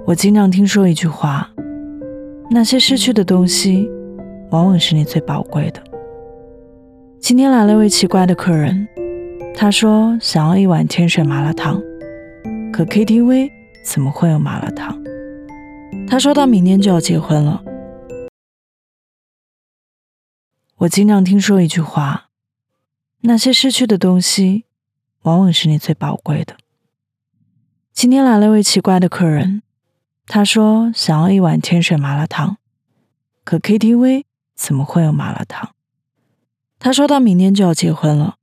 我经常听说一句话，那些失去的东西往往是你最宝贵的。今天来了位奇怪的客人，他说想要一碗天水麻辣烫，可 KTV 怎么会有麻辣烫？他说他明年就要结婚了。我经常听说一句话，那些失去的东西往往是你最宝贵的。今天来了位奇怪的客人，他说想要一碗天水麻辣烫，可 KTV 怎么会有麻辣烫？他说他明年就要结婚了。